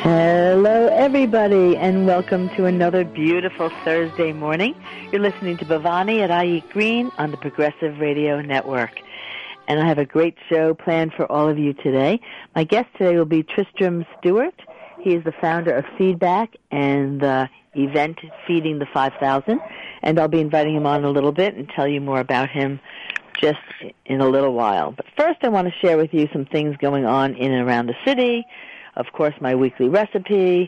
Hello, everybody, and welcome to another beautiful Thursday morning. You're listening to Bhavani at I Eat Green on the Progressive Radio Network. And I have a great show planned for all of you today. My guest today will be Tristram Stewart. He is the founder of Feedback and the event Feeding the 5,000. And I'll be inviting him on a little bit and tell you more about him just in a little while. But first, I want to share with you some things going on in and around the city. Of course, my weekly recipe,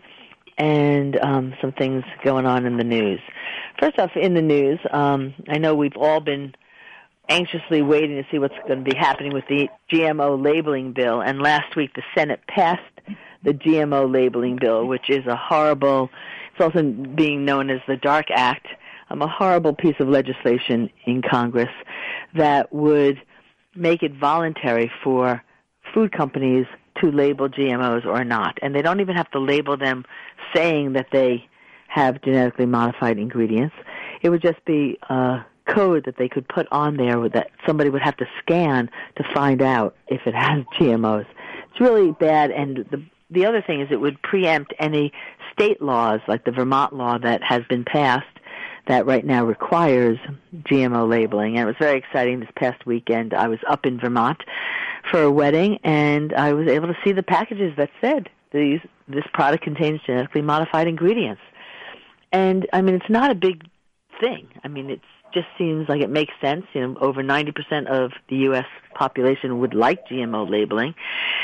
and some things going on in the news. First off, in the news, I know we've all been anxiously waiting to see what's going to be happening with the GMO labeling bill, and last week the Senate passed the GMO labeling bill, which is a horrible, it's also being known as the DARK Act, a horrible piece of legislation in Congress that would make it voluntary for food companies to label GMOs or not. And they don't even have to label them saying that they have genetically modified ingredients. It would just be a code that they could put on there that somebody would have to scan to find out if it has GMOs. It's really bad, and the other thing is it would preempt any state laws like the Vermont law that has been passed that right now requires GMO labeling. And it was very exciting this past weekend. I was up in Vermont for a wedding, and I was able to see the packages that said this product contains genetically modified ingredients. And, I mean, it's not a big thing. I mean, it just seems like it makes sense. You know, over 90% of the U.S. population would like GMO labeling.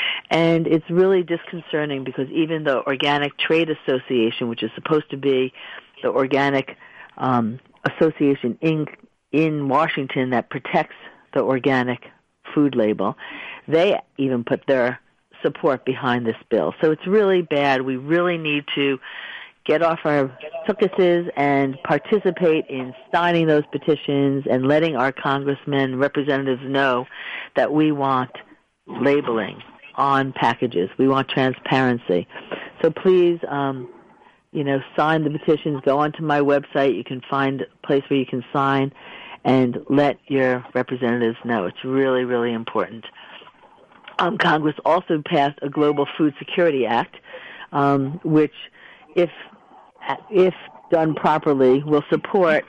And it's really disconcerting because even the Organic Trade Association, which is supposed to be the organic association in Washington that protects the organic food label, they even put their support behind this bill. So it's really bad. We really need to get off our tuchuses and participate in signing those petitions and letting our congressmen, representatives know that we want labeling on packages. We want transparency. So please, sign the petitions. Go onto my website. You can find a place where you can sign and let your representatives know. It's really, really important. Congress also passed a Global Food Security Act, which, if done properly, will support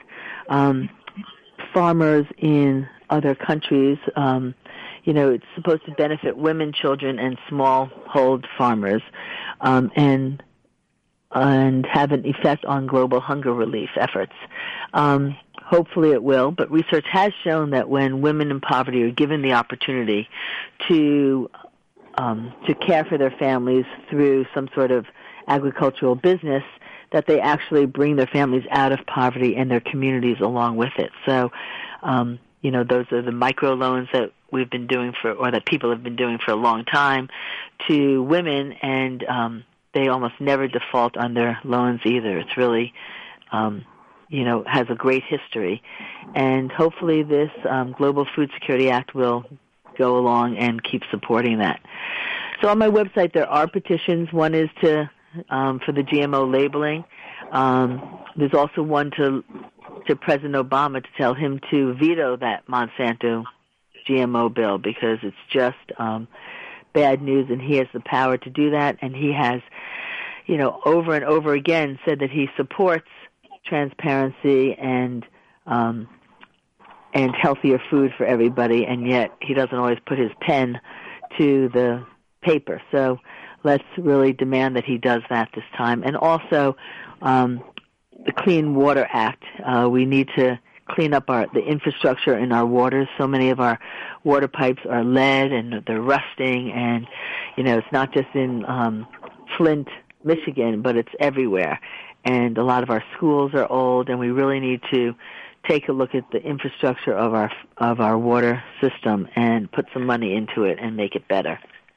farmers in other countries. It's supposed to benefit women, children, and smallhold farmers, and have an effect on global hunger relief efforts. Hopefully it will, but research has shown that when women in poverty are given the opportunity to care for their families through some sort of agricultural business, that they actually bring their families out of poverty and their communities along with it. So, those are the microloans that we've been doing or that people have been doing for a long time to women, and they almost never default on their loans either. It's really, has a great history. And hopefully this Global Food Security Act will go along and keep supporting that. So on my website there are petitions. One is for the GMO labeling. There's also one to President Obama to tell him to veto that Monsanto GMO bill because it's just bad news, and he has the power to do that. And he has, over and over again said that he supports transparency and healthier food for everybody, and yet he doesn't always put his pen to the paper. So let's really demand that he does that this time. And also the Clean Water Act. We need to clean up the infrastructure in our waters. So many of our water pipes are lead and they're rusting, and it's not just in Flint, Michigan, but it's everywhere. And a lot of our schools are old, and we really need to take a look at the infrastructure of our water system and put some money into it and make it better.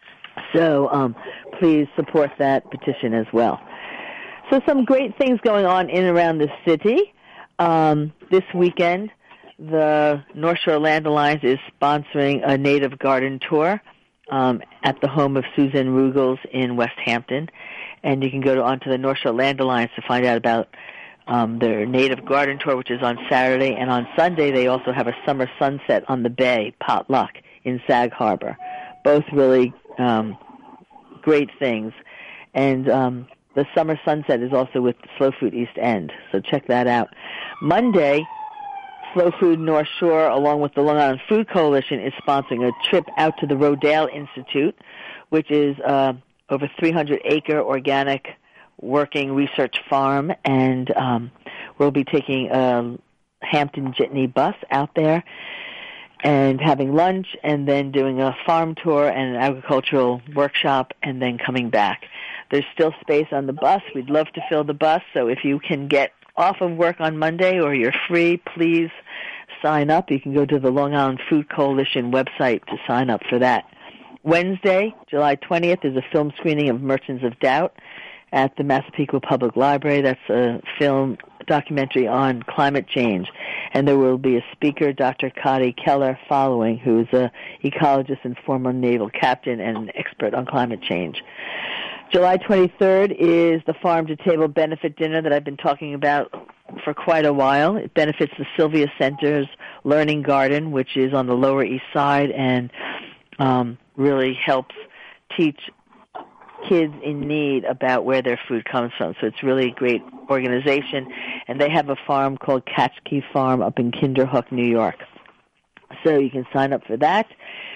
So please support that petition as well. So some great things going on in and around the city. This weekend, the North Shore Land Alliance is sponsoring a native garden tour at the home of Susan Ruggles in West Hampton. And you can go onto the North Shore Land Alliance to find out about their native garden tour, which is on Saturday. And on Sunday, they also have a summer sunset on the bay, potluck, in Sag Harbor. Both really great things. And the Summer Sunset is also with Slow Food East End, so check that out. Monday, Slow Food North Shore, along with the Long Island Food Coalition, is sponsoring a trip out to the Rodale Institute, which is over 300-acre organic working research farm, and we'll be taking a Hampton Jitney bus out there and having lunch, and then doing a farm tour and an agricultural workshop, and then coming back. There's still space on the bus. We'd love to fill the bus, so if you can get off of work on Monday or you're free, please sign up. You can go to the Long Island Food Coalition website to sign up for that. Wednesday, July 20th, is a film screening of Merchants of Doubt at the Massapequa Public Library. That's a film documentary on climate change. And there will be a speaker, Dr. Cody Keller, following, who is an ecologist and former naval captain and an expert on climate change. July 23rd is the Farm to Table benefit dinner that I've been talking about for quite a while. It benefits the Sylvia Center's Learning Garden, which is on the Lower East Side, and really helps teach kids in need about where their food comes from. So it's really a great organization. And they have a farm called Catchkey Farm up in Kinderhook, New York. So you can sign up for that.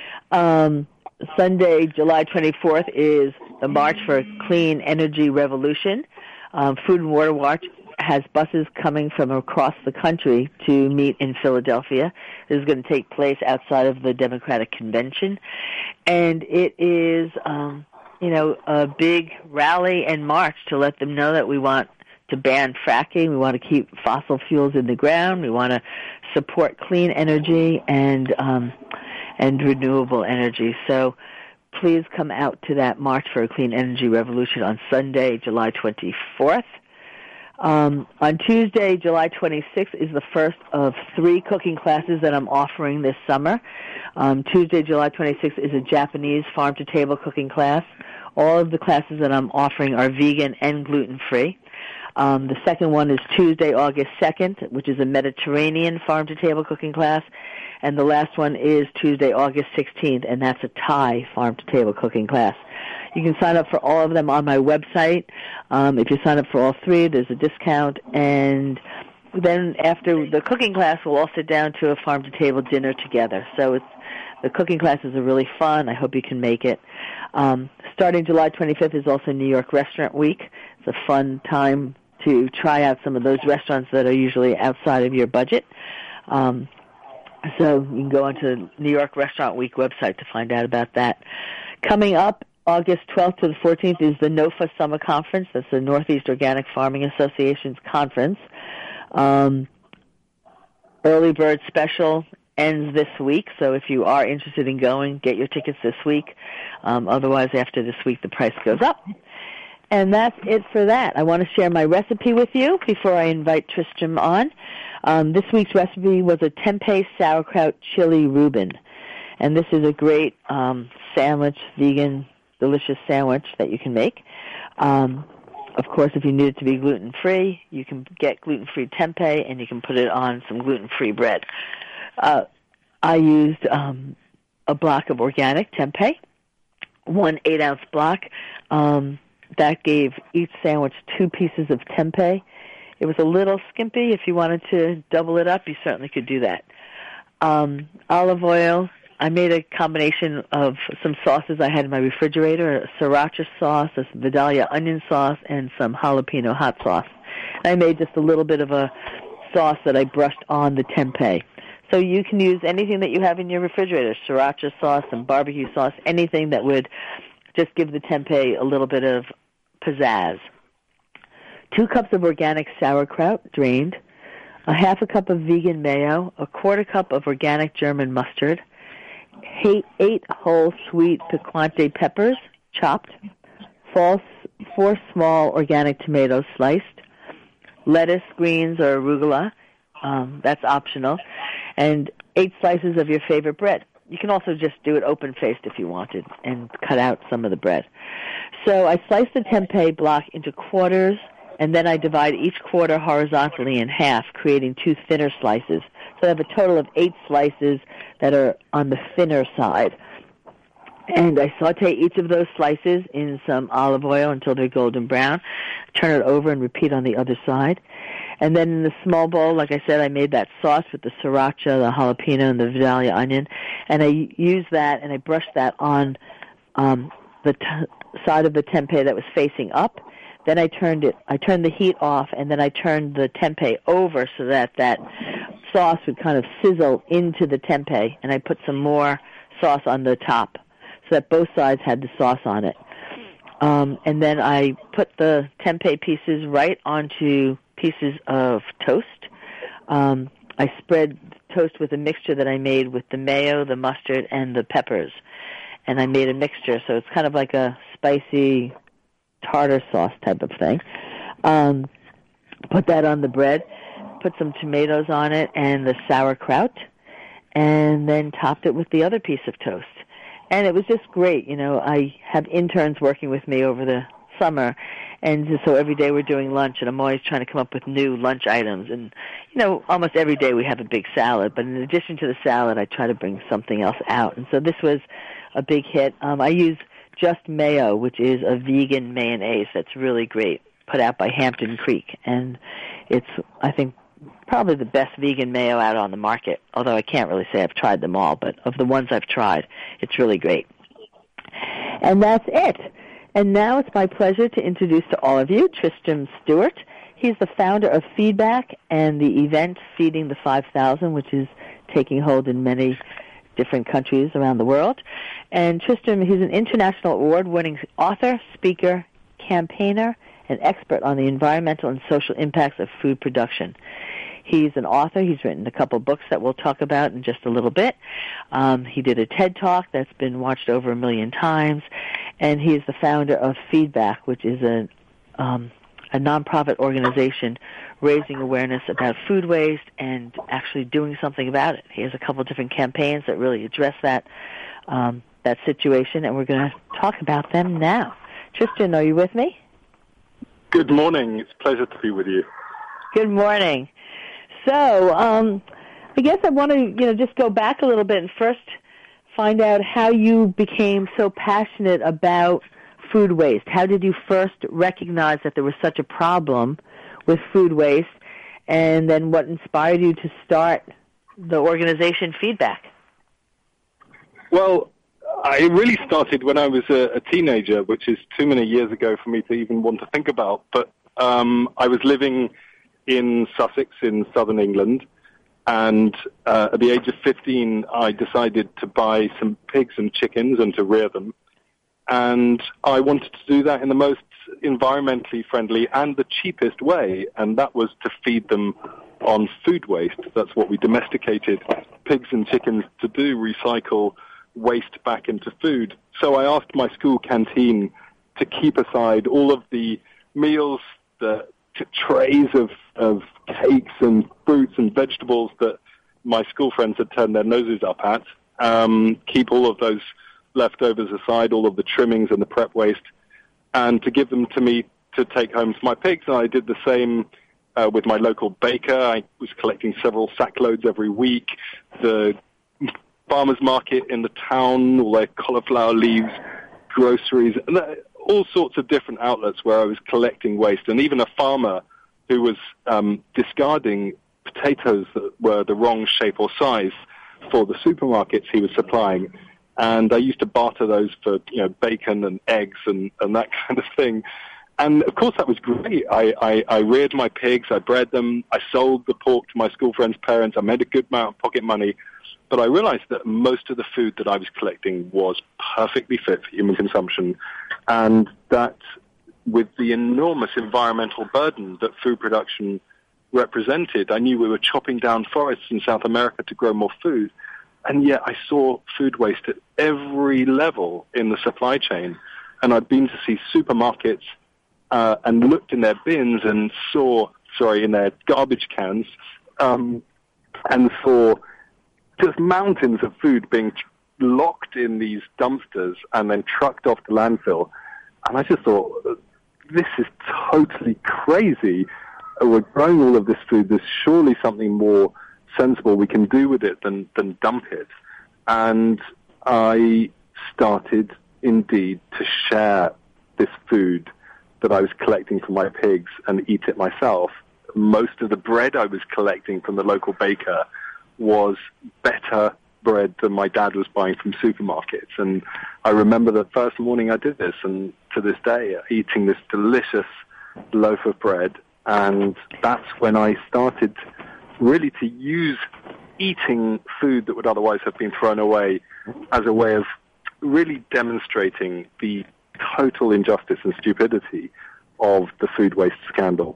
Sunday, July 24th, is the March for a Clean Energy Revolution. Food and Water Watch has buses coming from across the country to meet in Philadelphia. This is going to take place outside of the Democratic Convention. And it is, a big rally and march to let them know that we want to ban fracking. We want to keep fossil fuels in the ground. We want to support clean energy and renewable energy. So please come out to that March for a Clean Energy Revolution on Sunday, July 24th. On Tuesday, July 26th, is the first of 3 cooking classes that I'm offering this summer. Tuesday, July 26th, is a Japanese farm-to-table cooking class. All of the classes that I'm offering are vegan and gluten-free. The second one is Tuesday, August 2nd, which is a Mediterranean farm-to-table cooking class. And the last one is Tuesday, August 16th, and that's a Thai farm-to-table cooking class. You can sign up for all of them on my website. If you sign up for all 3, there's a discount. And then after the cooking class, we'll all sit down to a farm-to-table dinner together. So the cooking classes are really fun. I hope you can make it. Starting July 25th is also New York Restaurant Week. It's a fun time to try out some of those restaurants that are usually outside of your budget. So you can go onto New York Restaurant Week website to find out about that. Coming up, August 12th to the 14th, is the NOFA Summer Conference. That's the Northeast Organic Farming Association's conference. Early bird special ends this week, so if you are interested in going, get your tickets this week. Otherwise, after this week, the price goes up. And that's it for that. I want to share my recipe with you before I invite Tristram on. This week's recipe was a tempeh sauerkraut chili Reuben. And this is a great sandwich, vegan, delicious sandwich that you can make. Of course, if you need it to be gluten-free, you can get gluten-free tempeh, and you can put it on some gluten-free bread. I used a block of organic tempeh, 1 8-ounce block. That gave each sandwich 2 pieces of tempeh. It was a little skimpy. If you wanted to double it up, you certainly could do that. Olive oil. I made a combination of some sauces I had in my refrigerator, a sriracha sauce, a Vidalia onion sauce, and some jalapeno hot sauce. And I made just a little bit of a sauce that I brushed on the tempeh. So you can use anything that you have in your refrigerator, sriracha sauce, some barbecue sauce, anything that would just give the tempeh a little bit of pizzazz. 2 cups of organic sauerkraut, drained, a half a cup of vegan mayo, a quarter cup of organic German mustard, 8 whole sweet picante peppers, chopped, 4 small organic tomatoes sliced, lettuce, greens, or arugula, that's optional, and 8 slices of your favorite bread. You can also just do it open-faced if you wanted and cut out some of the bread. So I sliced the tempeh block into quarters, and then I divide each quarter horizontally in half, creating 2 thinner slices. So I have a total of 8 slices that are on the thinner side. And I saute each of those slices in some olive oil until they're golden brown. Turn it over and repeat on the other side. And then in the small bowl, like I said, I made that sauce with the sriracha, the jalapeno, and the Vidalia onion. And I used that and I brushed that on the side of the tempeh that was facing up. Then I turned the heat off, and then I turned the tempeh over so that sauce would kind of sizzle into the tempeh. And I put some more sauce on the top so that both sides had the sauce on it. And then I put the tempeh pieces right onto pieces of toast. I spread toast with a mixture that I made with the mayo, the mustard, and the peppers. And I made a mixture, so it's kind of like a spicy tartar sauce type of thing. Put that on the bread, put some tomatoes on it and the sauerkraut, and then topped it with the other piece of toast. And it was just great. You know, I have interns working with me over the summer, and so every day we're doing lunch, and I'm always trying to come up with new lunch items. And, you know, almost every day we have a big salad, but in addition to the salad, I try to bring something else out. And so this was a big hit. I use Just Mayo, which is a vegan mayonnaise that's really great, put out by Hampton Creek. And it's, I think, probably the best vegan mayo out on the market, although I can't really say I've tried them all, but of the ones I've tried, it's really great. And that's it. And now it's my pleasure to introduce to all of you Tristram Stewart. He's the founder of Feedback and the event Feeding the 5,000, which is taking hold in many different countries around the world. And Tristram, he's an international award-winning author, speaker, campaigner, and expert on the environmental and social impacts of food production. He's an author. He's written a couple books that we'll talk about in just a little bit. He did a TED Talk that's been watched over 1 million times. And he is the founder of Feedback, which is a nonprofit organization raising awareness about food waste and actually doing something about it. He has a couple different campaigns that really address that situation, and we're going to talk about them now. Tristan, are you with me? Good morning. It's a pleasure to be with you. Good morning. So I guess I want to just go back a little bit and first find out how you became so passionate about food waste. How did you first recognize that there was such a problem with food waste, and then what inspired you to start the organization Feedback? Well, I really started when I was a teenager, which is too many years ago for me to even want to think about. But I was living in Sussex in southern England, and at the age of 15, I decided to buy some pigs and chickens and to rear them. And I wanted to do that in the most environmentally friendly and the cheapest way, and that was to feed them on food waste. That's what we domesticated pigs and chickens to do, recycle waste back into food. So I asked my school canteen to keep aside all of the meals, the trays of cakes and fruits and vegetables that my school friends had turned their noses up at, keep all of those leftovers aside, all of the trimmings and the prep waste, and to give them to me to take home to my pigs. And I did the same with my local baker. I was collecting several sackloads every week. The farmers market in the town, all their cauliflower leaves, groceries, and all sorts of different outlets where I was collecting waste, and even a farmer who was discarding potatoes that were the wrong shape or size for the supermarkets he was supplying. And I used to barter those for, bacon and eggs and that kind of thing. And, of course, that was great. I reared my pigs, I bred them, I sold the pork to my school friends' parents, I made a good amount of pocket money. But I realized that most of the food that I was collecting was perfectly fit for human consumption, and that with the enormous environmental burden that food production represented, I knew we were chopping down forests in South America to grow more food, and yet I saw food waste at every level in the supply chain. And I'd been to see supermarkets and looked in their bins and in their garbage cans, and saw just mountains of food being locked in these dumpsters and then trucked off to landfill. And I just thought, this is totally crazy. We're growing all of this food. There's surely something more sensible we can do with it than dump it. And I started indeed to share this food that I was collecting from my pigs and eat it myself. Most of the bread I was collecting from the local baker was better bread than my dad was buying from supermarkets. And I remember the first morning I did this, and to this day, eating this delicious loaf of bread. And that's when I started really to use eating food that would otherwise have been thrown away as a way of really demonstrating the total injustice and stupidity of the food waste scandal.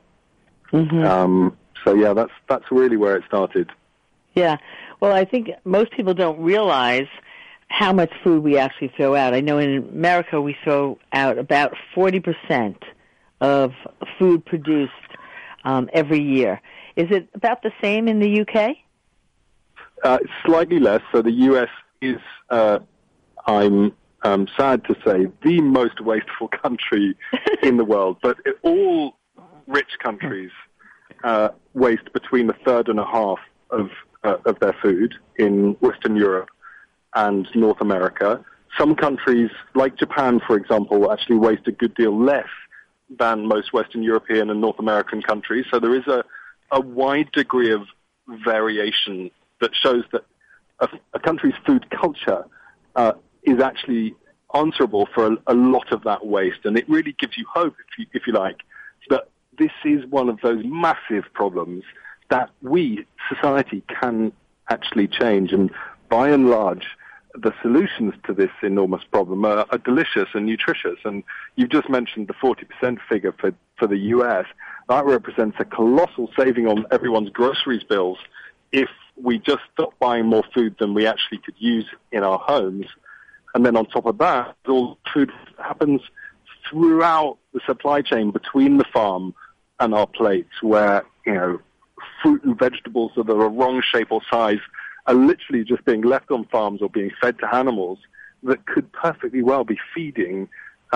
So yeah, that's really where it started. Yeah. Well, I think most people don't realize how much food we actually throw out. I know in America we throw out about 40% of food produced every year. Is it about the same in the UK? Slightly less. So the US is, I'm sad to say, the most wasteful country in the world. But all rich countries waste between a third and a half of their food in Western Europe and North America. Some countries, like Japan, for example, actually waste a good deal less than most Western European and North American countries. So there is a wide degree of variation that shows that a country's food culture is actually answerable for a lot of that waste. And it really gives you hope, if you like, that this is one of those massive problems that we, society, can actually change. And by and large, the solutions to this enormous problem are delicious and nutritious. And you've just mentioned the 40% figure for the US. That represents a colossal saving on everyone's groceries bills if we just stop buying more food than we actually could use in our homes. And then on top of that, all food happens throughout the supply chain between the farm and our plates, where, fruit and vegetables that are the wrong shape or size are literally just being left on farms or being fed to animals that could perfectly well be feeding,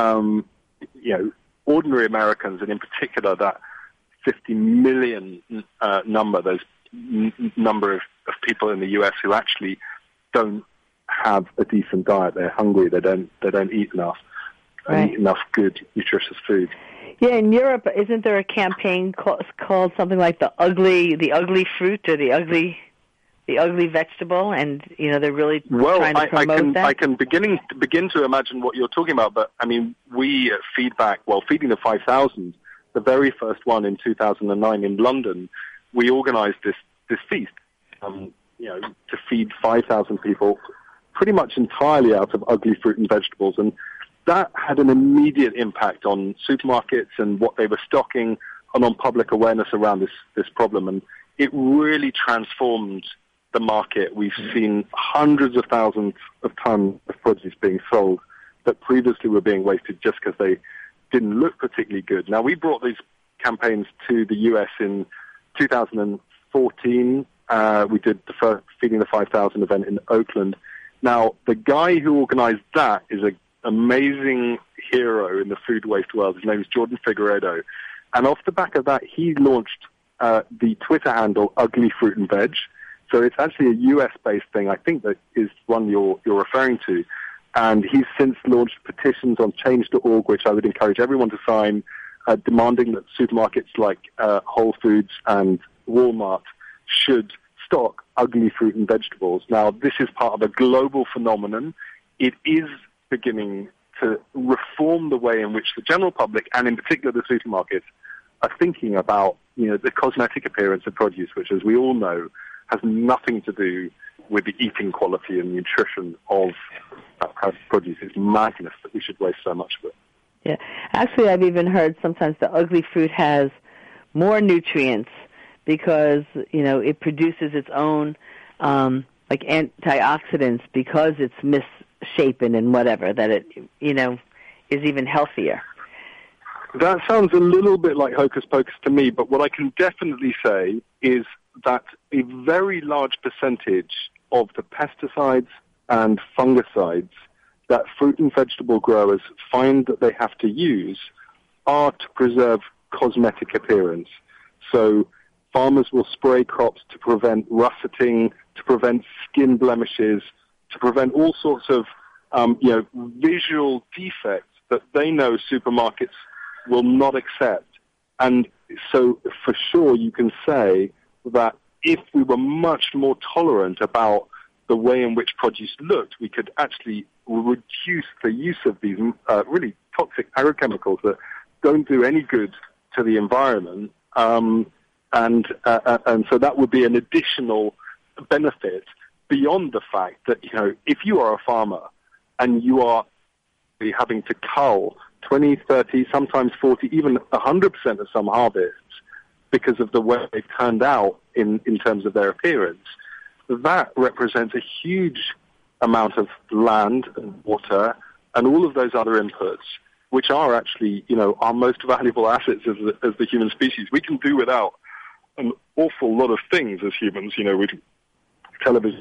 ordinary Americans, and in particular that 50 million number, those number of people in the US who actually don't have a decent diet. They're hungry. They don't eat enough. Right. Enough good, nutritious food. Yeah, in Europe, isn't there a campaign called something like the ugly fruit or the ugly vegetable? And they're really trying to promote that. I can begin to imagine what you're talking about. But I mean, we at Feedback, Feeding the 5,000, the very first one in 2009 in London, we organised this feast, to feed 5,000 people, pretty much entirely out of ugly fruit and vegetables. And that had an immediate impact on supermarkets and what they were stocking, and on public awareness around this problem. And it really transformed the market. We've seen hundreds of thousands of tons of produce being sold that previously were being wasted just because they didn't look particularly good. Now, we brought these campaigns to the US in 2014. We did the first Feeding the 5,000 event in Oakland. Now, the guy who organized that is an amazing hero in the food waste world. His name is Jordan Figueredo. And off the back of that, he launched the Twitter handle Ugly Fruit and Veg. So it's actually a US-based thing, I think, that is one you're referring to. And he's since launched petitions on Change.org, which I would encourage everyone to sign, demanding that supermarkets like Whole Foods and Walmart should stock ugly fruit and vegetables. Now, this is part of a global phenomenon. It is beginning to reform the way in which the general public, and in particular the supermarkets, are thinking about the cosmetic appearance of produce, which, as we all know, has nothing to do with the eating quality and nutrition of that produce. It's madness that we should waste so much of it. Yeah. Actually, I've even heard sometimes the ugly fruit has more nutrients because, it produces its own, antioxidants because it's misshapen and whatever, that it, is even healthier. That sounds a little bit like hocus pocus to me, but what I can definitely say is that a very large percentage of the pesticides and fungicides that fruit and vegetable growers find that they have to use are to preserve cosmetic appearance. So farmers will spray crops to prevent russeting, to prevent skin blemishes, to prevent all sorts of visual defects that they know supermarkets will not accept. And so for sure you can say that if we were much more tolerant about the way in which produce looked, we could actually reduce the use of these really toxic agrochemicals that don't do any good to the environment. And so that would be an additional benefit beyond the fact that, if you are a farmer and you are having to cull 20, 30, sometimes 40, even 100% of some harvests because of the way they've turned out in terms of their appearance, that represents a huge amount of land and water and all of those other inputs, which are actually, our most valuable assets as the human species. We can do without an awful lot of things as humans, with television,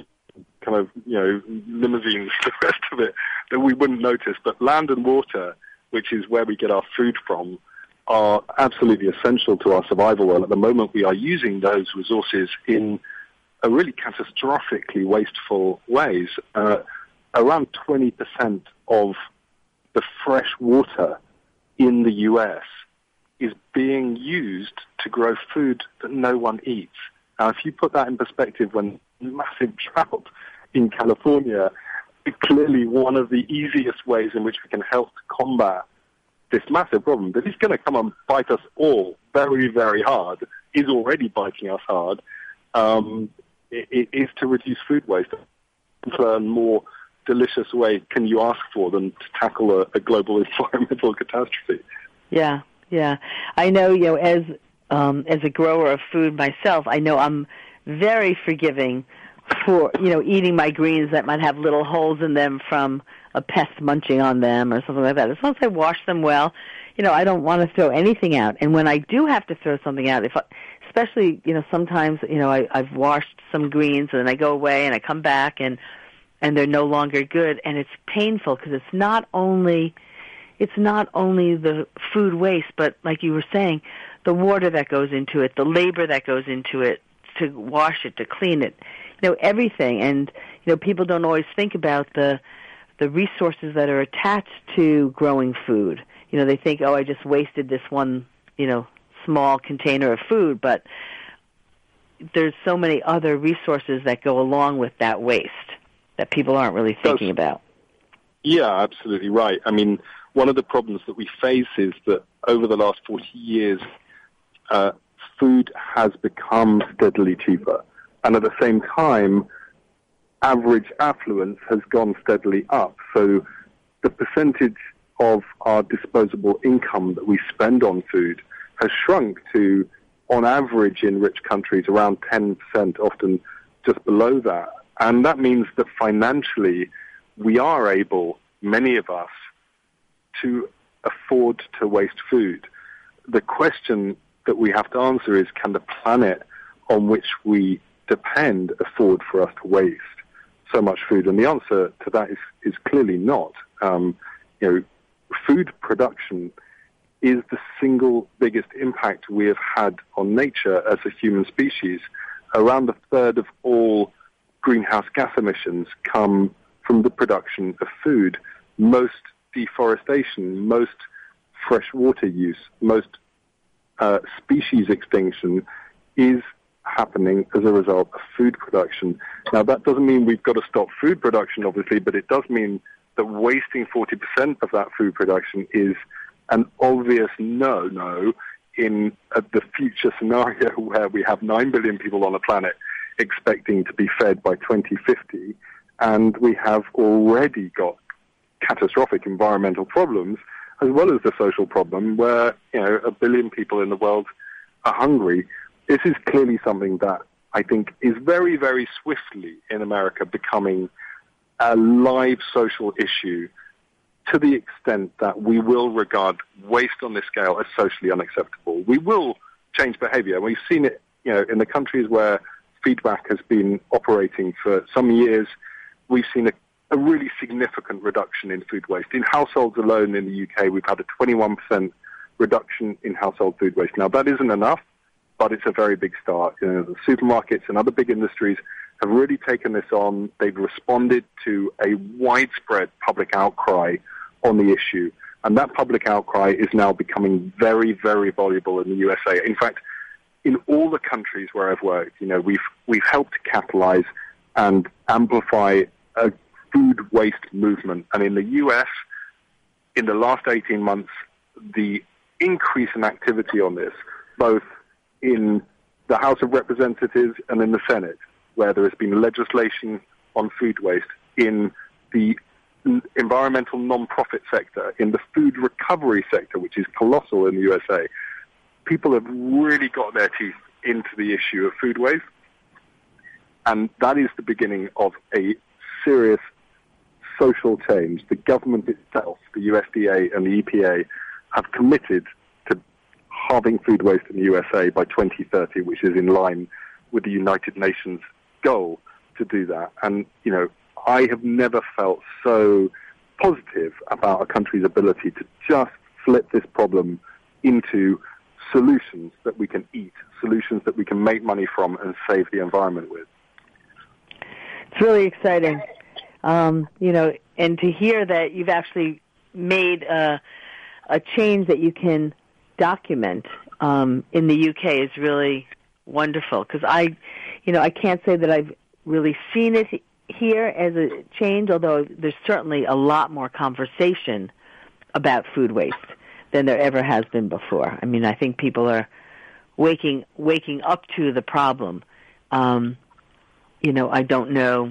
limousines, the rest of it, that we wouldn't notice. But land and water, which is where we get our food from, are absolutely essential to our survival. And at the moment, we are using those resources in a really catastrophically wasteful ways. Around 20% of the fresh water in the U.S. is being used to grow food that no one eats. Now, if you put that in perspective, when massive drought in California, clearly one of the easiest ways in which we can help to combat this massive problem that is going to come and bite us all very, very hard, is already biting us hard, it is to reduce food waste. And more delicious way can you ask for than to tackle a global environmental catastrophe? Yeah. I know, as a grower of food myself, I know I'm very forgiving for, eating my greens that might have little holes in them from a pest munching on them or something like that. As long as I wash them well, I don't want to throw anything out. And when I do have to throw something out, especially, sometimes, I've washed some greens and then I go away and I come back and they're no longer good, and it's painful because it's not only the food waste, but like you were saying, the water that goes into it, the labor that goes into it to wash it, to clean it, everything. And, people don't always think about the resources that are attached to growing food. They think, I just wasted this one, small container of food, but there's so many other resources that go along with that waste that people aren't really thinking about. Yeah, absolutely right. I mean, one of the problems that we face is that over the last 40 years, food has become steadily cheaper. And at the same time, average affluence has gone steadily up. So the percentage of our disposable income that we spend on food has shrunk to, on average in rich countries, around 10%, often just below that. And that means that financially we are able, many of us, to afford to waste food. The question that we have to answer is, can the planet on which we depend afford for us to waste so much food? And the answer to that is clearly not. Food production is the single biggest impact we have had on nature as a human species. Around a third of all greenhouse gas emissions come from the production of food. Most deforestation, most freshwater use, most species extinction is happening as a result of food production. Now, that doesn't mean we've got to stop food production, obviously, but it does mean that wasting 40% of that food production is an obvious no-no in the future scenario where we have 9 billion people on the planet expecting to be fed by 2050, and we have already got catastrophic environmental problems, as well as the social problem where, 1 billion people in the world are hungry. This is clearly something that I think is very, very swiftly in America becoming a live social issue, to the extent that we will regard waste on this scale as socially unacceptable. We will change behavior. We've seen it, in the countries where feedback has been operating for some years. We've seen a really significant reduction in food waste. In households alone in the UK, we've had a 21% reduction in household food waste. Now, that isn't enough, but it's a very big start. The supermarkets and other big industries have really taken this on. They've responded to a widespread public outcry on the issue. And that public outcry is now becoming very, very voluble in the USA. In fact, in all the countries where I've worked, we've helped to capitalize and amplify a food waste movement. And in the US, in the last 18 months, the increase in activity on this, both in the House of Representatives and in the Senate, where there has been legislation on food waste, in the environmental non-profit sector, in the food recovery sector, which is colossal in the USA, people have really got their teeth into the issue of food waste. And that is the beginning of a serious social change. The government itself, the USDA and the EPA, have committed to halving food waste in the USA by 2030, which is in line with the United Nations goal to do that. And, I have never felt so positive about a country's ability to just flip this problem into solutions that we can eat, solutions that we can make money from and save the environment with. It's really exciting, and to hear that you've actually made a change that you can document in the UK is really wonderful, because I can't say that I've really seen it here as a change, although there's certainly a lot more conversation about food waste than there ever has been before. I mean, I think people are waking up to the problem. I don't know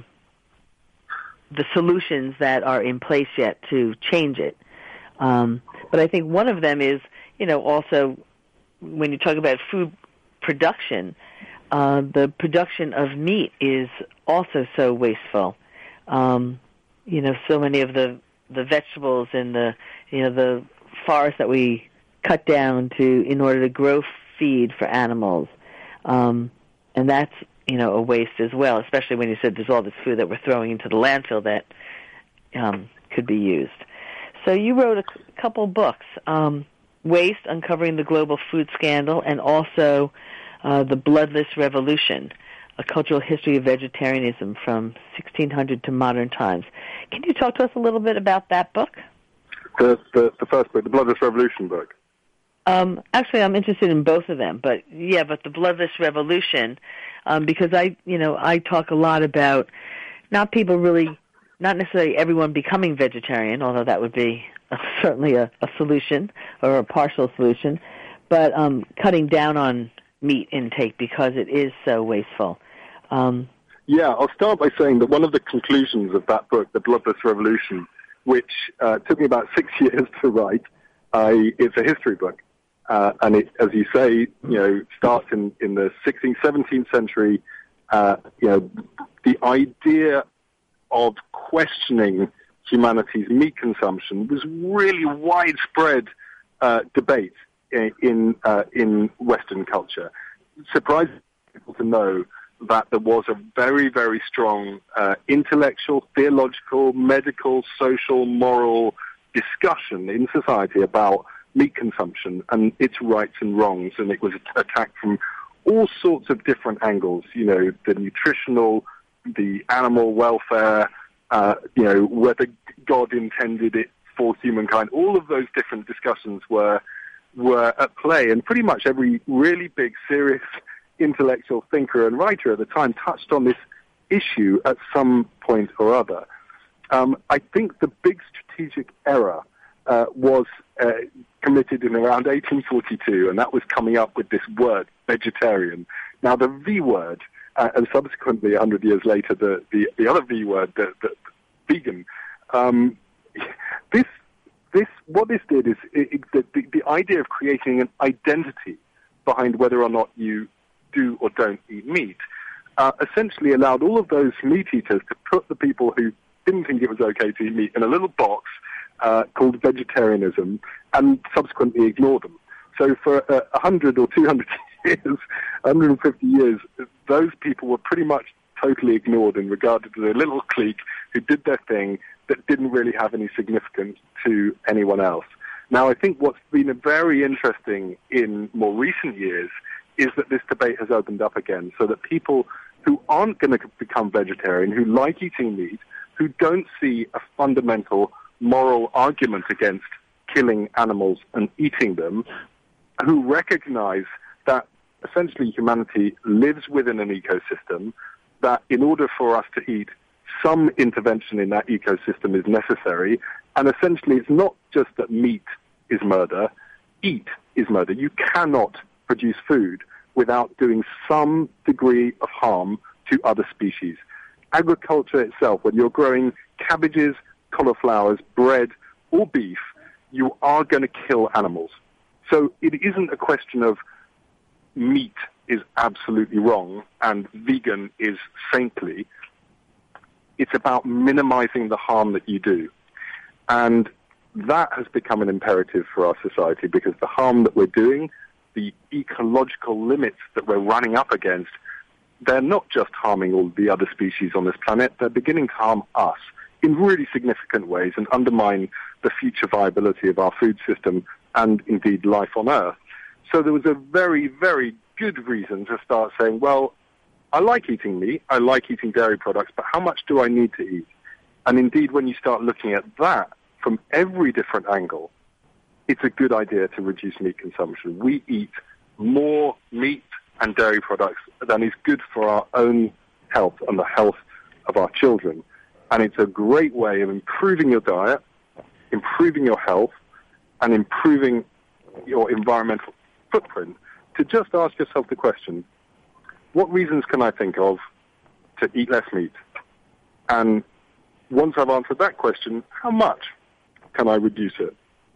the solutions that are in place yet to change it. But I think one of them is, also when you talk about food production, the production of meat is also so wasteful. So many of the vegetables and the forest that we cut down in order to grow feed for animals, and that's a waste as well. Especially when you said there's all this food that we're throwing into the landfill that could be used. So you wrote a couple books, Waste: Uncovering the Global Food Scandal, and also The Bloodless Revolution: A Cultural History of Vegetarianism from 1600 to Modern Times. Can you talk to us a little bit about that book? The first book, the Bloodless Revolution book. Actually, I'm interested in both of them, but the Bloodless Revolution, because I talk a lot about not necessarily everyone becoming vegetarian, although that would be certainly a solution or a partial solution, but cutting down on meat intake because it is so wasteful. I'll start by saying that one of the conclusions of that book, The Bloodless Revolution, which took me about 6 years to write, it's a history book. And it, as you say, starts in the 16th, 17th century. The idea of questioning humanity's meat consumption was really widespread debate in Western culture. Surprising people to know that there was a very, very strong intellectual, theological, medical, social, moral discussion in society about meat consumption and its rights and wrongs, and it was attacked from all sorts of different angles, the nutritional, the animal welfare, whether God intended it for humankind. All of those different discussions were at play, and pretty much every really big, serious intellectual thinker and writer at the time touched on this issue at some point or other. I think the big strategic error was committed in around 1842, and that was coming up with this word, vegetarian. Now, the V word, and subsequently 100 years later, the other V word, the vegan. What this did is the idea of creating an identity behind whether or not you do or don't eat meat essentially allowed all of those meat eaters to put the people who didn't think it was okay to eat meat in a little box called vegetarianism and subsequently ignore them. So for 100 or 200 years, 150 years, those people were pretty much totally ignored and regarded as a little clique who did their thing that didn't really have any significance to anyone else. Now, I think what's been very interesting in more recent years is that this debate has opened up again, so that people who aren't going to become vegetarian, who like eating meat, who don't see a fundamental moral argument against killing animals and eating them, who recognize that essentially humanity lives within an ecosystem, that in order for us to eat, some intervention in that ecosystem is necessary, and essentially it's not just that meat is murder, eat is murder. You cannot produce food without doing some degree of harm to other species. Agriculture itself, when you're growing cabbages, cauliflowers, bread, or beef, you are going to kill animals. So it isn't a question of meat is absolutely wrong and vegan is saintly. It's about minimizing the harm that you do. And that has become an imperative for our society, because the harm that we're doing, the ecological limits that we're running up against, they're not just harming all the other species on this planet, they're beginning to harm us in really significant ways and undermine the future viability of our food system and indeed life on Earth. So there was a very, very good reason to start saying, well, I like eating meat, I like eating dairy products, but how much do I need to eat? And indeed, when you start looking at that from every different angle, it's a good idea to reduce meat consumption. We eat more meat and dairy products than is good for our own health and the health of our children. And it's a great way of improving your diet, improving your health, and improving your environmental footprint, to just ask yourself the question, what reasons can I think of to eat less meat? And once I've answered that question, how much can I reduce it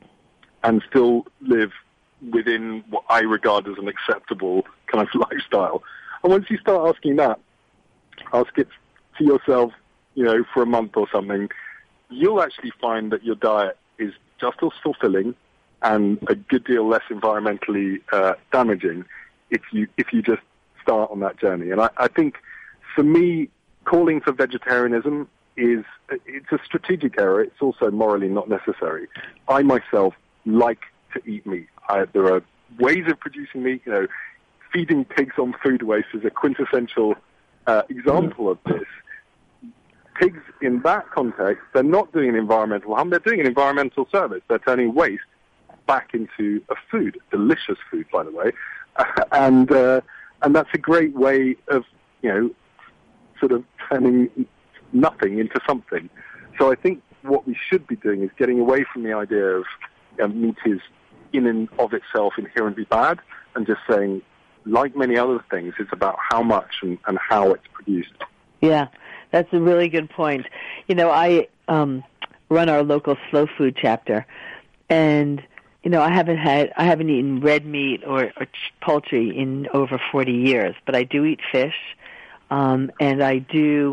and still live within what I regard as an acceptable kind of lifestyle? And once you start asking that, ask it to yourself, for a month or something, you'll actually find that your diet is just as fulfilling and a good deal less environmentally damaging if you just start on that journey. And I think, for me, calling for vegetarianism it's a strategic error. It's also morally not necessary. I myself like to eat meat. There are ways of producing meat. Feeding pigs on food waste is a quintessential example of this. Pigs, in that context, they're not doing an environmental harm. They're doing an environmental service. They're turning waste back into a food, delicious food, by the way, and that's a great way of sort of turning nothing into something. So I think what we should be doing is getting away from the idea of meat is in and of itself inherently bad, and just saying, like many other things, it's about how much and how it's produced. Yeah, that's a really good point. I run our local slow food chapter, and I haven't eaten red meat or poultry in over 40 years, but I do eat fish, and I do,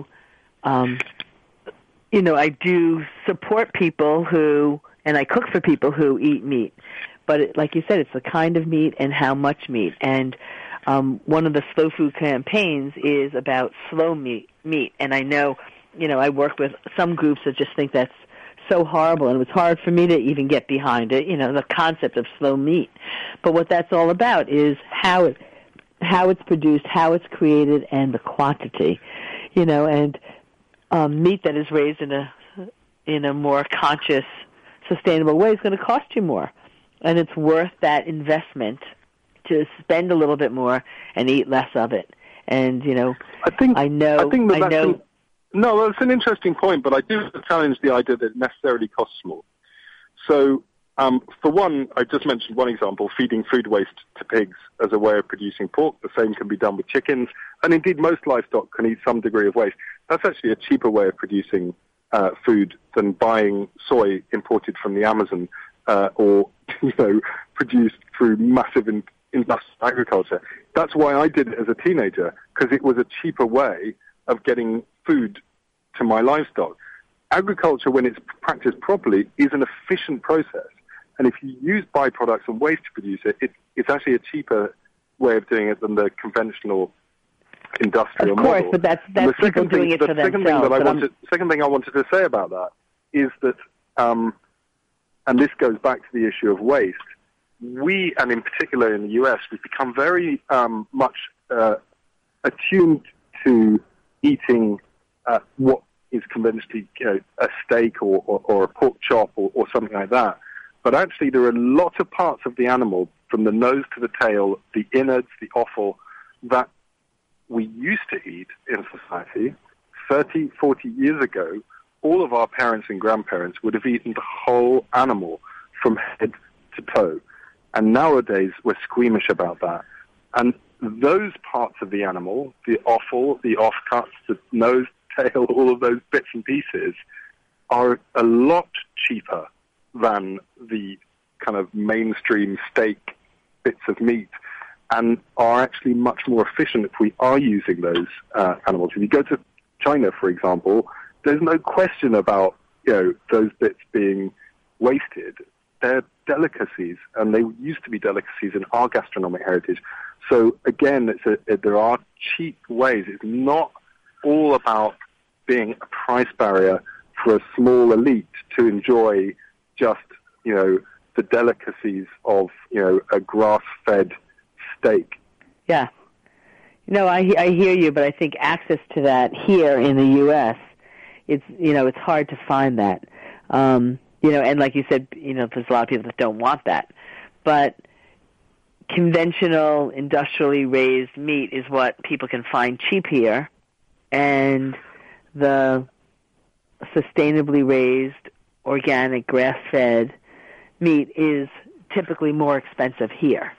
I do support people and I cook for people who eat meat. But like you said, it's the kind of meat and how much meat. And one of the slow food campaigns is about slow meat. And I know, I work with some groups that just think that's so horrible, and it was hard for me to even get behind it, the concept of slow meat. But what that's all about is how it's produced, how it's created, and the quantity, and meat that is raised in a more conscious, sustainable way is going to cost you more. And it's worth that investment to spend a little bit more and eat less of it. And, I know. No, that's an interesting point, but I do challenge the idea that it necessarily costs more. So, for one, I just mentioned one example, feeding food waste to pigs as a way of producing pork. The same can be done with chickens, and indeed most livestock can eat some degree of waste. That's actually a cheaper way of producing food than buying soy imported from the Amazon or produced through massive industrial agriculture. That's why I did it as a teenager, because it was a cheaper way of getting food to my livestock. Agriculture, when it's practiced properly, is an efficient process. And if you use byproducts and waste to produce it, it's actually a cheaper way of doing it than the conventional industrial model. Of course, but that's people doing it for themselves. The second thing I wanted to say about that is that, and this goes back to the issue of waste, we, and in particular in the US, we've become very much attuned to eating what is conventionally, a steak or a pork chop or something like that. But actually, there are lots of parts of the animal, from the nose to the tail, the innards, the offal, that we used to eat in society 30, 40 years ago. All of our parents and grandparents would have eaten the whole animal from head to toe. And nowadays, we're squeamish about that. And those parts of the animal, the offal, the offcuts, the nose, tail, all of those bits and pieces, are a lot cheaper than the kind of mainstream steak bits of meat, and are actually much more efficient if we are using those animals. If you go to China, for example, there's no question about those bits being wasted. They're delicacies, and they used to be delicacies in our gastronomic heritage. So again, there are cheap ways. It's not all about being a price barrier for a small elite to enjoy just, the delicacies of, a grass-fed steak. Yeah. I hear you, but I think access to that here in the U.S., it's hard to find that. And like you said, there's a lot of people that don't want that. But conventional, industrially raised meat is what people can find cheap here, and the sustainably raised, organic, grass-fed meat is typically more expensive here.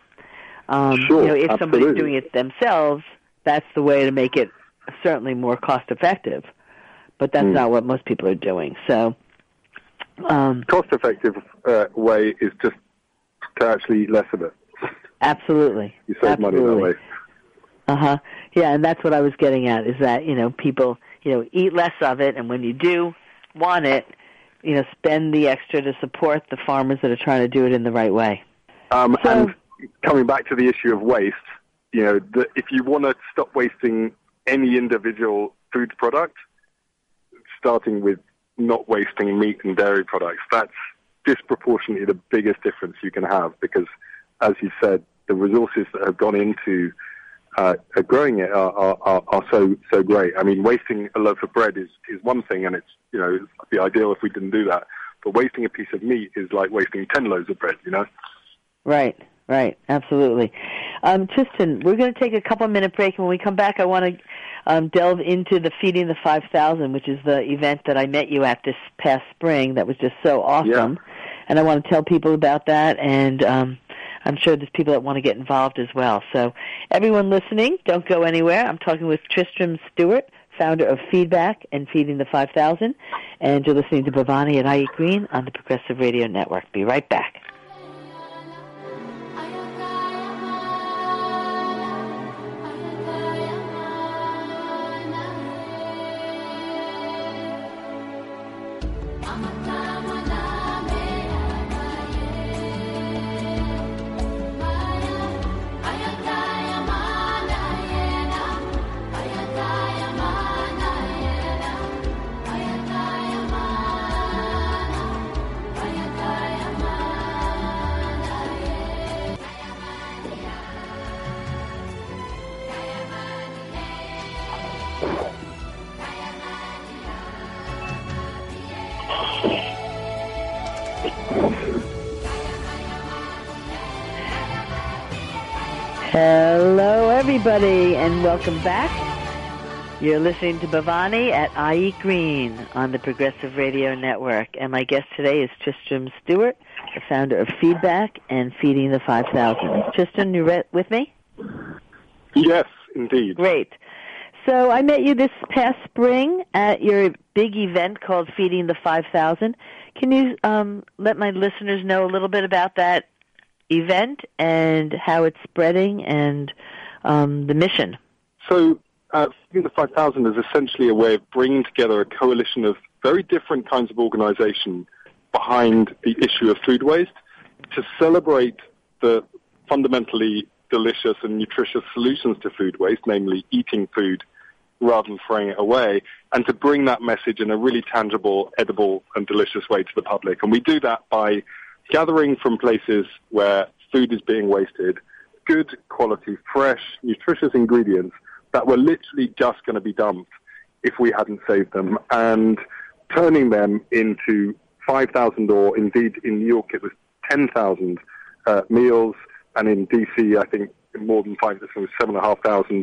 Sure, if absolutely. Somebody's doing it themselves, that's the way to make it certainly more cost-effective. But that's not what most people are doing. So, cost-effective way is just to actually eat less of it. Absolutely. You save money that way. Uh-huh. Yeah, and that's what I was getting at, is that, people, eat less of it, and when you do want it, spend the extra to support the farmers that are trying to do it in the right way. And coming back to the issue of waste, if you want to stop wasting any individual food product, starting with not wasting meat and dairy products, that's disproportionately the biggest difference you can have, because, as you said, the resources that have gone into growing it are so great. I mean, wasting a loaf of bread is one thing, and it's it'd be ideal if we didn't do that. But wasting a piece of meat is like wasting 10 loaves of bread. Right, absolutely. Tristan, we're going to take a couple-minute break, and when we come back, I want to delve into the Feeding the 5,000, which is the event that I met you at this past spring that was just so awesome. Yeah. And I want to tell people about that, and I'm sure there's people that want to get involved as well. So everyone listening, don't go anywhere. I'm talking with Tristram Stewart, founder of Feedback and Feeding the 5,000, and you're listening to Bhavani at I Eat Green on the Progressive Radio Network. Be right back. Hello, everybody, and welcome back. You're listening to Bhavani at I Eat Green on the Progressive Radio Network, and my guest today is Tristram Stewart, the founder of Feedback and Feeding the 5,000. Tristram, you with me? Yes, indeed. Great. So I met you this past spring at your big event called Feeding the 5,000. Can you let my listeners know a little bit about that event and how it's spreading and the mission? So Feeding the 5,000 is essentially a way of bringing together a coalition of very different kinds of organization behind the issue of food waste to celebrate the fundamentally delicious and nutritious solutions to food waste, namely eating food rather than throwing it away, and to bring that message in a really tangible, edible, and delicious way to the public. And we do that by gathering from places where food is being wasted, good quality, fresh, nutritious ingredients that were literally just going to be dumped if we hadn't saved them, and turning them into 5,000, or indeed in New York it was 10,000 meals, and in DC I think more than 5, this was 7,500,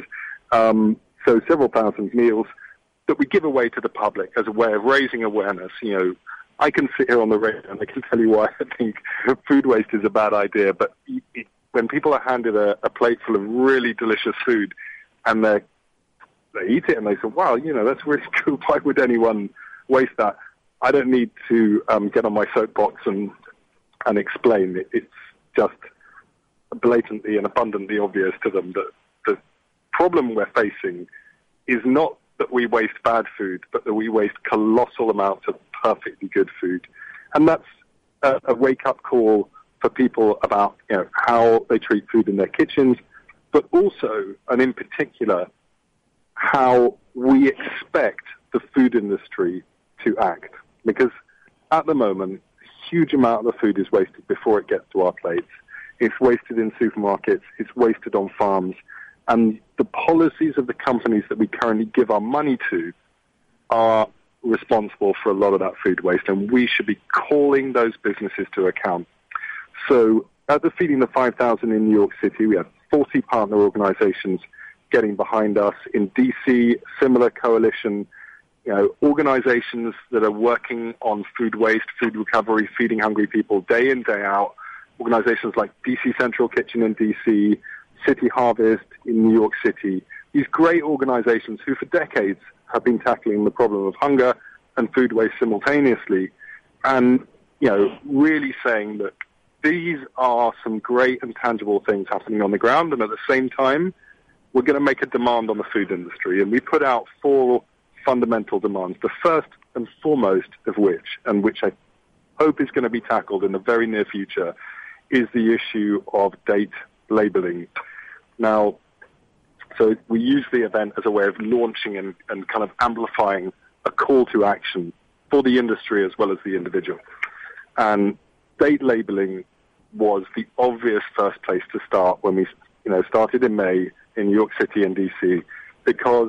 so several thousand meals that we give away to the public as a way of raising awareness. You know, I can sit here on the radio and I can tell you why I think food waste is a bad idea, but when people are handed a plate full of really delicious food and they eat it and they say, wow, you know, that's really cool, why would anyone waste that? I don't need to get on my soapbox and explain it. It's just blatantly and abundantly obvious to them that the problem we're facing is not that we waste bad food, but that we waste colossal amounts of perfectly good food. And that's a wake-up call for people about, you know, how they treat food in their kitchens, but also, and in particular, how we expect the food industry to act. Because at the moment, a huge amount of the food is wasted before it gets to our plates. It's wasted in supermarkets, it's wasted on farms, and the policies of the companies that we currently give our money to are responsible for a lot of that food waste, and we should be calling those businesses to account. So at the Feeding the 5,000 in New York City, we have 40 partner organizations getting behind us. In DC, similar coalition, you know, organizations that are working on food waste, food recovery, feeding hungry people day in, day out. Organizations like DC Central Kitchen in DC, City Harvest in New York City. These great organizations who for decades have been tackling the problem of hunger and food waste simultaneously, and, you know, really saying that these are some great and tangible things happening on the ground, and at the same time, we're going to make a demand on the food industry. And we put out 4 fundamental demands, the first and foremost of which, and which I hope is going to be tackled in the very near future, is the issue of date labeling. Now, so we use the event as a way of launching and kind of amplifying a call to action for the industry as well as the individual. And date labeling was the obvious first place to start when we, you know, started in May in New York City and DC, because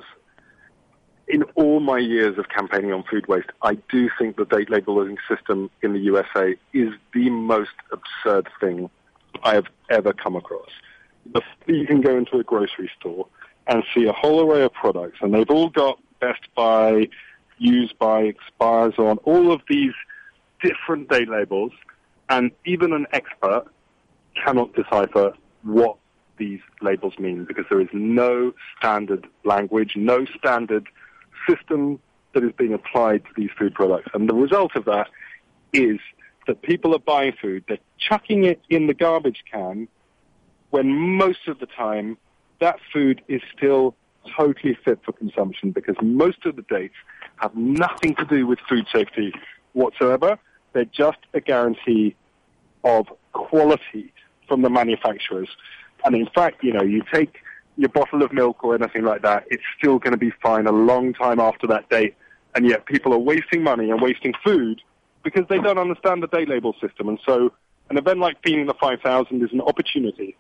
in all my years of campaigning on food waste, I do think the date labeling system in the USA is the most absurd thing I have ever come across. You can go into a grocery store and see a whole array of products, and they've all got best by, use by, expires on, all of these different date labels, and even an expert cannot decipher what these labels mean, because there is no standard language, no standard system that is being applied to these food products. And the result of that is that people are buying food, they're chucking it in the garbage can, when most of the time that food is still totally fit for consumption, because most of the dates have nothing to do with food safety whatsoever. They're just a guarantee of quality from the manufacturers. And in fact, you know, you take your bottle of milk or anything like that, it's still going to be fine a long time after that date. And yet people are wasting money and wasting food because they don't understand the date label system. And so an event like Feeding the 5,000 is an opportunity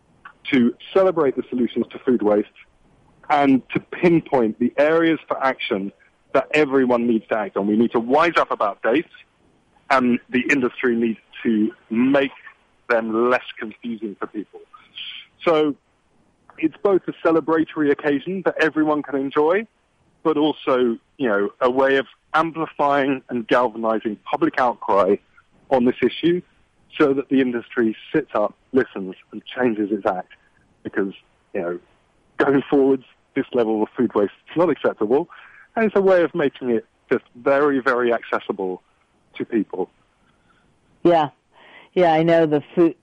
to celebrate the solutions to food waste and to pinpoint the areas for action that everyone needs to act on. We need to wise up about dates, and the industry needs to make them less confusing for people. So it's both a celebratory occasion that everyone can enjoy, but also, you know, a way of amplifying and galvanizing public outcry on this issue so that the industry sits up, listens, and changes its act. Because, you know, going forwards, this level of food waste is not acceptable, and it's a way of making it just very, very accessible to people. Yeah, I know the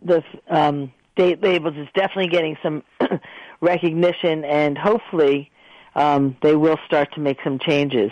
date labels is definitely getting some recognition, and hopefully they will start to make some changes.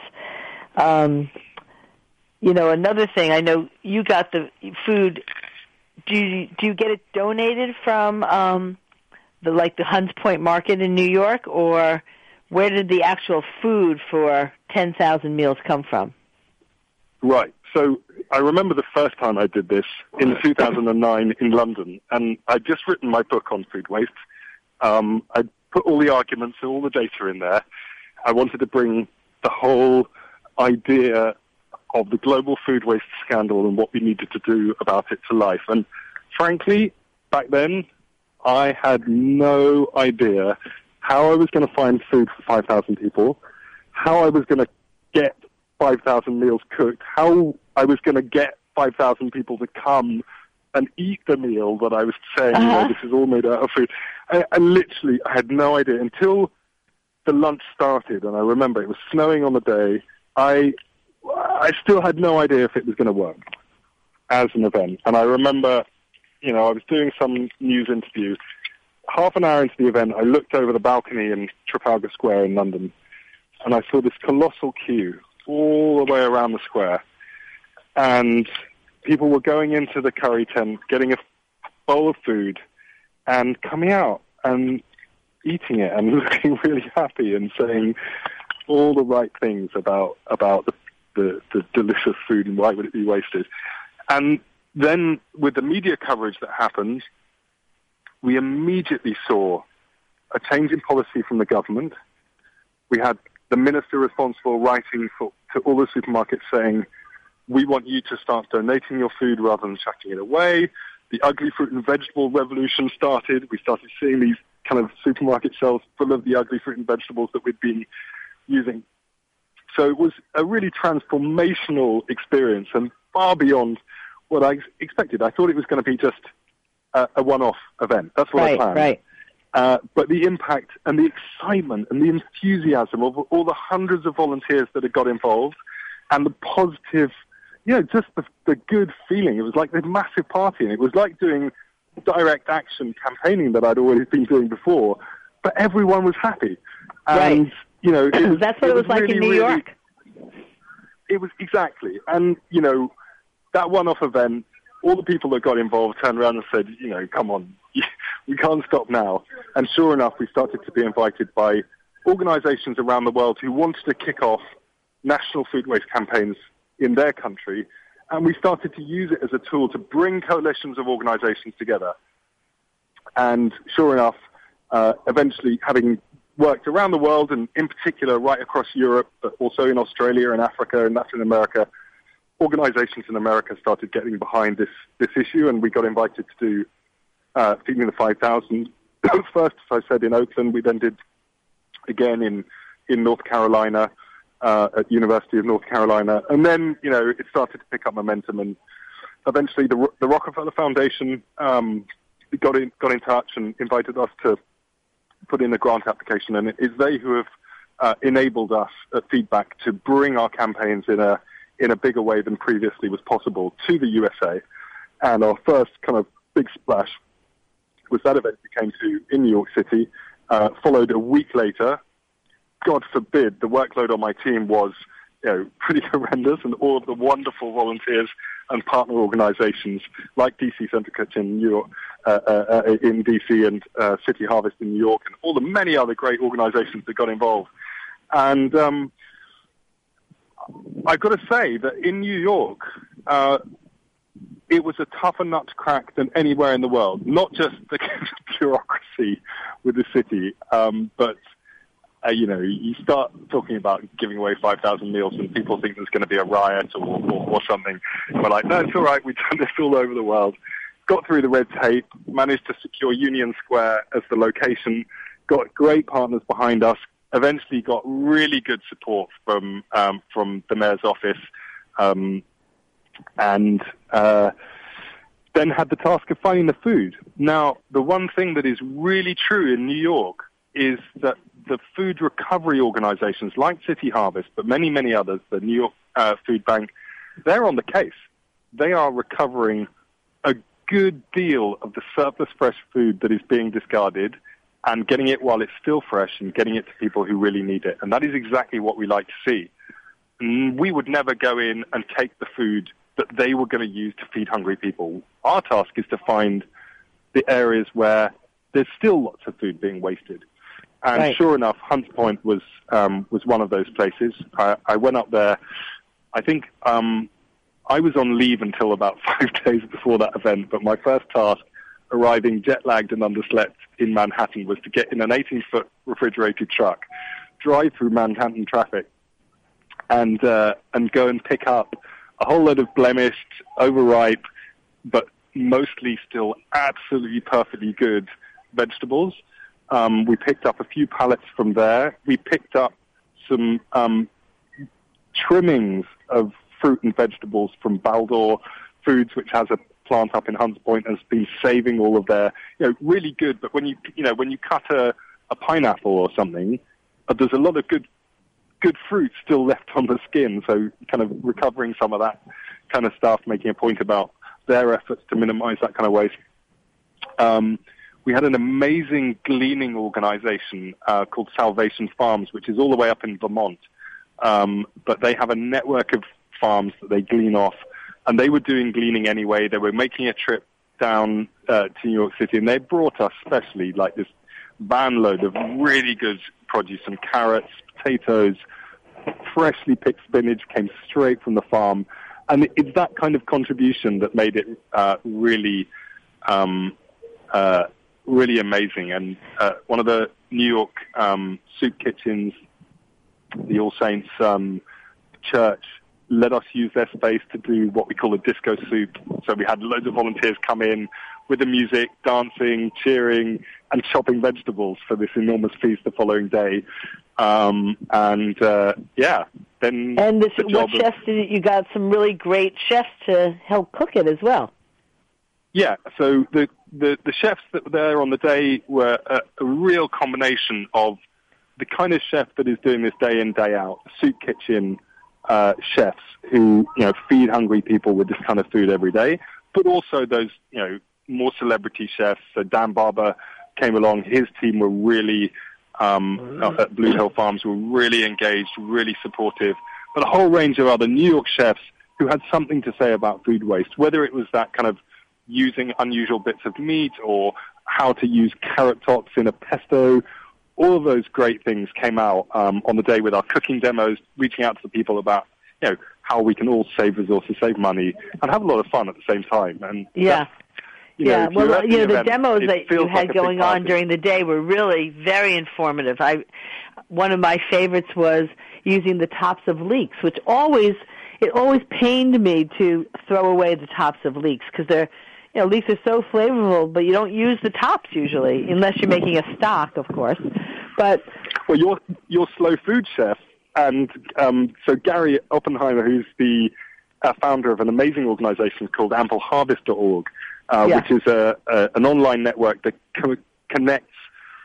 You know, another thing, I know you got the food. Do you get it donated from the Hunts Point Market in New York, or where did the actual food for 10,000 meals come from? Right. So I remember the first time I did this in 2009 in London, and I'd just written my book on food waste. I'd put all the arguments and all the data in there. I wanted to bring the whole idea of the global food waste scandal and what we needed to do about it to life. And frankly, back then, I had no idea how I was going to find food for 5,000 people, how I was going to get 5,000 meals cooked, how I was going to get 5,000 people to come and eat the meal that I was saying, this is all made out of food. I had no idea until the lunch started, and I remember it was snowing on the day. I still had no idea if it was going to work as an event. And I remember, I was doing some news interview. Half an hour into the event, I looked over the balcony in Trafalgar Square in London, and I saw this colossal queue all the way around the square. And people were going into the curry tent, getting a bowl of food, and coming out and eating it and looking really happy and saying all the right things about the delicious food and why would it be wasted. And then with the media coverage that happened, we immediately saw a change in policy from the government. We had the minister responsible writing to all the supermarkets saying, we want you to start donating your food rather than chucking it away. The ugly fruit and vegetable revolution started. We started seeing these kind of supermarket shelves full of the ugly fruit and vegetables that we'd been using. So it was a really transformational experience and far beyond what I expected. I thought it was going to be just a one-off event. That's what I planned. Right. But the impact and the excitement and the enthusiasm of all the hundreds of volunteers that had got involved and the positive, just the good feeling. It was like this massive party, and it was like doing direct action campaigning that I'd always been doing before, but everyone was happy. And, that's what it was like really, in New York. It was exactly. And, that one-off event, all the people that got involved turned around and said, come on, we can't stop now. And sure enough, we started to be invited by organizations around the world who wanted to kick off national food waste campaigns in their country. And we started to use it as a tool to bring coalitions of organizations together. And sure enough, eventually having worked around the world, and in particular right across Europe, but also in Australia and Africa and Latin America, organizations in America started getting behind this issue, and we got invited to do Feeding the 5,000. First, as I said, in Oakland. We then did again in North Carolina, at University of North Carolina. And then, it started to pick up momentum, and eventually the Rockefeller Foundation got in touch and invited us to put in a grant application, and it is they who have enabled us at Feedback to bring our campaigns in a bigger way than previously was possible to the USA. And our first kind of big splash was that event we came to in New York City, followed a week later. God forbid, the workload on my team was pretty horrendous, and all of the wonderful volunteers and partner organizations like DC Central Kitchen in New York, in DC, and City Harvest in New York, and all the many other great organizations that got involved. And I've got to say that in New York, it was a tougher nut to crack than anywhere in the world. Not just the bureaucracy with the city, but you start talking about giving away 5,000 meals and people think there's going to be a riot or something. And we're like, no, it's all right. We've done this all over the world. Got through the red tape, managed to secure Union Square as the location, got great partners behind us, eventually got really good support from the mayor's office, and then had the task of finding the food. Now, the one thing that is really true in New York is that the food recovery organizations like City Harvest, but many, many others, the New York Food Bank, they're on the case. They are recovering a good deal of the surplus fresh food that is being discarded and getting it while it's still fresh and getting it to people who really need it. And that is exactly what we like to see. We would never go in and take the food that they were going to use to feed hungry people. Our task is to find the areas where there's still lots of food being wasted. And right. Sure enough, Hunts Point was one of those places. I went up there. I think I was on leave until about 5 days before that event, but my first task arriving jet-lagged and underslept in Manhattan was to get in an 18-foot refrigerated truck, drive through Manhattan traffic, and go and pick up a whole load of blemished, overripe, but mostly still absolutely perfectly good vegetables. We picked up a few pallets from there. We picked up some trimmings of fruit and vegetables from Baldor Foods, which has a plant up in Hunts Point and has been saving all of their, really good. But when you cut a pineapple or something, there's a lot of good fruit still left on the skin. So kind of recovering some of that kind of stuff, making a point about their efforts to minimize that kind of waste. We had an amazing gleaning organization called Salvation Farms, which is all the way up in Vermont. But they have a network of farms that they glean off, and they were doing gleaning anyway. They were making a trip down to New York City, and they brought us specially like this van load of really good produce, some carrots, potatoes, freshly picked spinach came straight from the farm. And it's that kind of contribution that made it really amazing. And one of the New York soup kitchens, the All Saints Church, let us use their space to do what we call a disco soup. So we had loads of volunteers come in with the music, dancing, cheering, and chopping vegetables for this enormous feast the following day. Then what chefs did you got? Some really great chefs to help cook it as well. Yeah, so the chefs that were there on the day were a real combination of the kind of chef that is doing this day in, day out, soup kitchen chefs who, feed hungry people with this kind of food every day, but also those, more celebrity chefs. So Dan Barber came along. His team were really, at Blue Hill Farms, were really engaged, really supportive, but a whole range of other New York chefs who had something to say about food waste, whether it was that kind of using unusual bits of meat or how to use carrot tops in a pesto. All of those great things came out on the day with our cooking demos, reaching out to the people about, how we can all save resources, save money, and have a lot of fun at the same time. And the demos that you had going on during the day were really very informative. One of my favorites was using the tops of leeks, which always pained me to throw away the tops of leeks because they're, leeks are so flavorful, but you don't use the tops usually, unless you're making a stock, of course. But you're slow food chef, and so Gary Oppenheimer, who's the founder of an amazing organization called AmpleHarvest.org, which is an online network that connects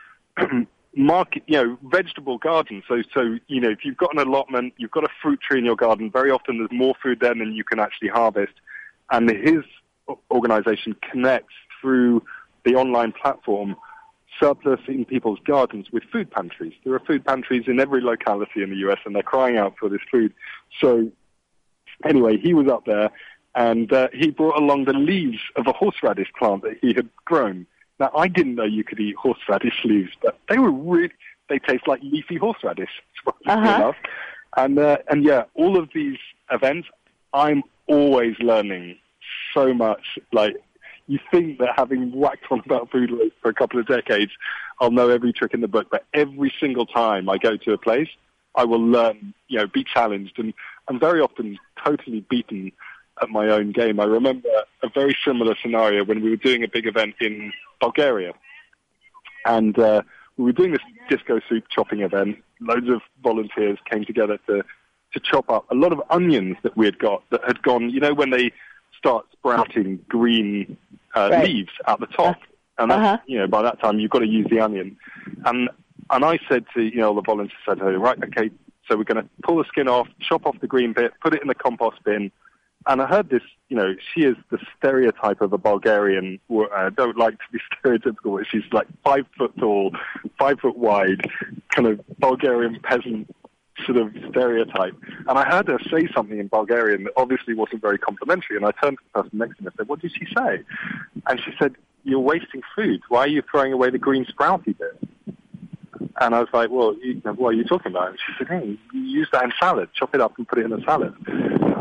vegetable gardens. So if you've got an allotment, you've got a fruit tree in your garden, very often there's more food there than you can actually harvest. And his organization connects through the online platform surplus in people's gardens with food pantries. There are food pantries in every locality in the U.S., and they're crying out for this food. So anyway, he was up there, and he brought along the leaves of a horseradish plant that he had grown. Now, I didn't know you could eat horseradish leaves, but they taste like leafy horseradish. Enough. And all of these events, I'm always learning so much. Like, you think that having whacked on about food waste for a couple of decades, I'll know every trick in the book, but every single time I go to a place, I will learn, be challenged, and I'm very often totally beaten at my own game. I remember a very similar scenario when we were doing a big event in Bulgaria, and we were doing this disco soup chopping event. Loads of volunteers came together to chop up a lot of onions that we had got that had gone, when they start sprouting green leaves at the top. And that's, by that time you've got to use the onion. And I said to, the volunteers said, right, okay, so we're going to pull the skin off, chop off the green bit, put it in the compost bin. And I heard this, she is the stereotype of a Bulgarian. I don't like to be stereotypical, but she's like 5 foot tall, 5 foot wide, kind of Bulgarian peasant sort of stereotype. And I heard her say something in Bulgarian that obviously wasn't very complimentary. And I turned to the person next to me and said, what did she say? And she said, you're wasting food. Why are you throwing away the green sprouty bit? And I was like, well, what are you talking about? And she said, hey, you use that in salad. Chop it up and put it in a salad. And I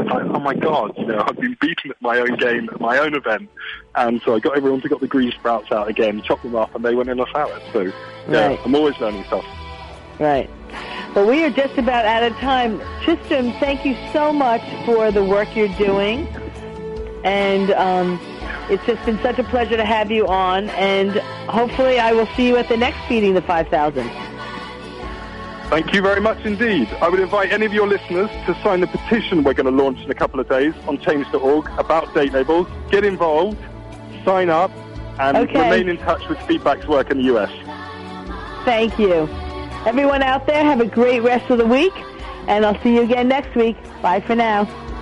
was like, oh my God, I've been beaten at my own game, at my own event. And so I got everyone to get the green sprouts out again, chopped them up, and they went in a salad. So, yeah, right. I'm always learning stuff. Right. Well, we are just about out of time. Tristram, thank you so much for the work you're doing. And it's just been such a pleasure to have you on. And hopefully I will see you at the next Feeding the 5,000. Thank you very much indeed. I would invite any of your listeners to sign the petition we're going to launch in a couple of days on change.org about date labels. Get involved, sign up, and remain in touch with Feedback's work in the US. Thank you. Everyone out there, have a great rest of the week, and I'll see you again next week. Bye for now.